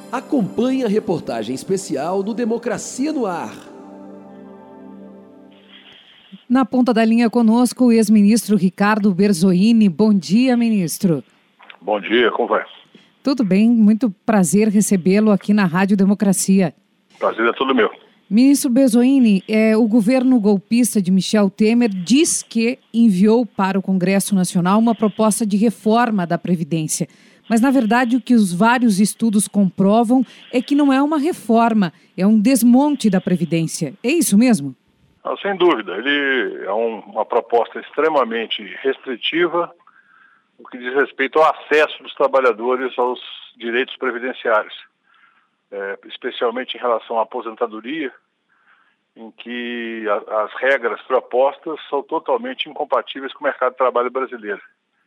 Acompanhe a reportagem especial do Democracia no Ar. Na ponta da linha conosco o ex-ministro Ricardo Berzoini. Bom dia, ministro. Bom dia, como vai? Tudo bem, muito prazer recebê-lo aqui na Rádio Democracia. Prazer é todo meu. Ministro Berzoini, o governo golpista de Michel Temer diz que enviou para o Congresso Nacional uma proposta de reforma da Previdência. Mas, na verdade, o que os vários estudos comprovam é que não é uma reforma, é um desmonte da Previdência. É isso mesmo? Não, sem dúvida. Ele é uma proposta extremamente restritiva, no que diz respeito ao acesso dos trabalhadores aos direitos previdenciários, especialmente em relação à aposentadoria, em que as regras propostas são totalmente incompatíveis com o mercado de trabalho brasileiro.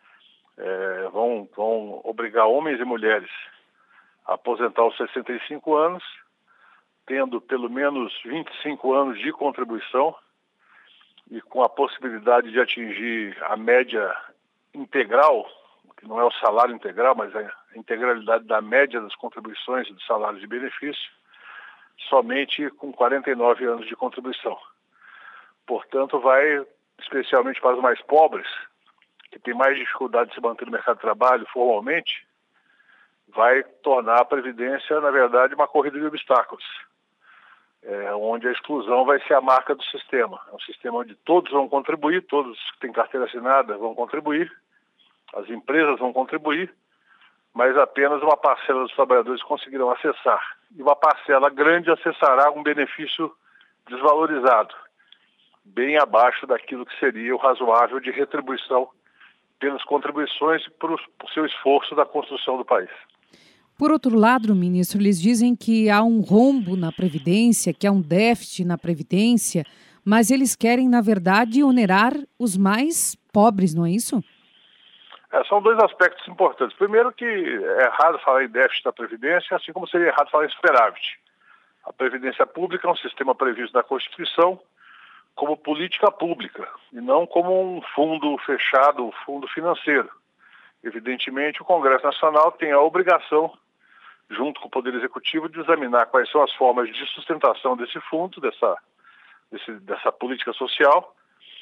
Vão obrigar homens e mulheres a aposentar aos 65 anos, tendo pelo menos 25 anos de contribuição e com a possibilidade de atingir a média integral, que não é o salário integral, mas a integralidade da média das contribuições e dos salários de benefício, somente com 49 anos de contribuição. Portanto, vai especialmente para os mais pobres, que tem mais dificuldade de se manter no mercado de trabalho formalmente, vai tornar a Previdência, na verdade, uma corrida de obstáculos, onde a exclusão vai ser a marca do sistema. É um sistema onde todos vão contribuir, todos que têm carteira assinada vão contribuir, as empresas vão contribuir, mas apenas uma parcela dos trabalhadores conseguirão acessar. E uma parcela grande acessará um benefício desvalorizado, bem abaixo daquilo que seria o razoável de retribuição pelas contribuições e por seu esforço da construção do país. Por outro lado, ministro, eles dizem que há um rombo na Previdência, que há um déficit na Previdência, mas eles querem, na verdade, onerar os mais pobres, não é isso? São dois aspectos importantes. Primeiro que é errado falar em déficit da Previdência, assim como seria errado falar em superávit. A Previdência Pública é um sistema previsto na Constituição como política pública e não como um fundo fechado, um fundo financeiro. Evidentemente, o Congresso Nacional tem a obrigação, junto com o Poder Executivo, de examinar quais são as formas de sustentação desse fundo, dessa política social,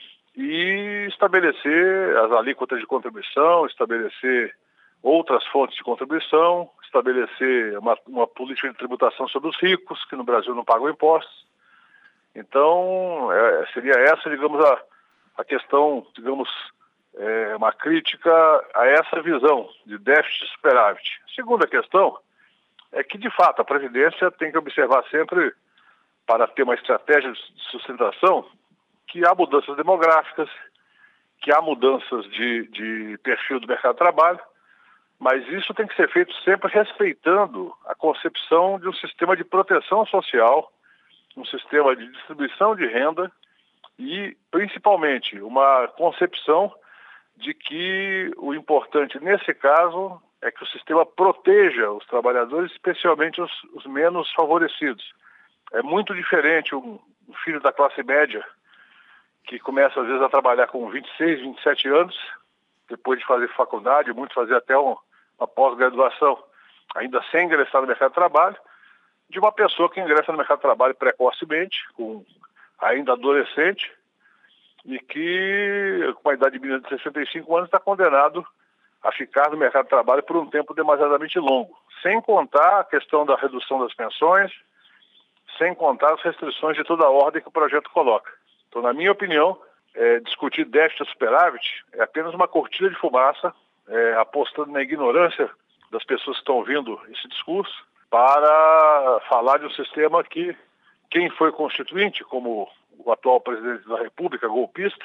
e estabelecer as alíquotas de contribuição, estabelecer outras fontes de contribuição, estabelecer uma política de tributação sobre os ricos, que no Brasil não pagam impostos. Então, seria essa, digamos, a questão, digamos, uma crítica a essa visão de déficit e superávit. A segunda questão é que, de fato, a Previdência tem que observar sempre, para ter uma estratégia de sustentação, que há mudanças demográficas, que há mudanças de perfil do mercado de trabalho, mas isso tem que ser feito sempre respeitando a concepção de um sistema de proteção social, um sistema de distribuição de renda e, principalmente, uma concepção de que o importante nesse caso é que o sistema proteja os trabalhadores, especialmente os menos favorecidos. É muito diferente um filho da classe média que começa, às vezes, a trabalhar com 26, 27 anos, depois de fazer faculdade, muitos fazer até uma pós-graduação, ainda sem ingressar no mercado de trabalho, de uma pessoa que ingressa no mercado de trabalho precocemente, ainda adolescente, e que, com a idade mínima de 65 anos, está condenado a ficar no mercado de trabalho por um tempo demasiadamente longo, sem contar a questão da redução das pensões, sem contar as restrições de toda a ordem que o projeto coloca. Então, na minha opinião, discutir déficit e superávit é apenas uma cortina de fumaça, apostando na ignorância das pessoas que estão ouvindo esse discurso, para falar de um sistema que quem foi constituinte, como o atual presidente da República, golpista,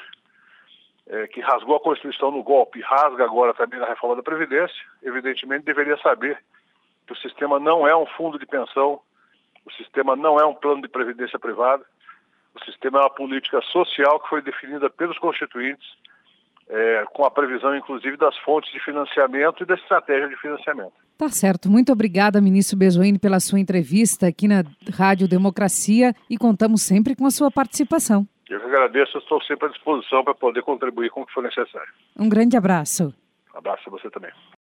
que rasgou a Constituição no golpe e rasga agora também na reforma da Previdência, evidentemente deveria saber que o sistema não é um fundo de pensão, o sistema não é um plano de previdência privada, o sistema é uma política social que foi definida pelos constituintes, com a previsão, inclusive, das fontes de financiamento e da estratégia de financiamento. Tá certo. Muito obrigada, ministro Berzoini, pela sua entrevista aqui na Rádio Democracia e contamos sempre com a sua participação. Eu que agradeço, estou sempre à disposição para poder contribuir com o que for necessário. Um grande abraço. Abraço a você também.